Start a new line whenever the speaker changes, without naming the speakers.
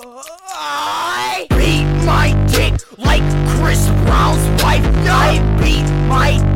I beat my dick like Chris Brown's wife. I beat my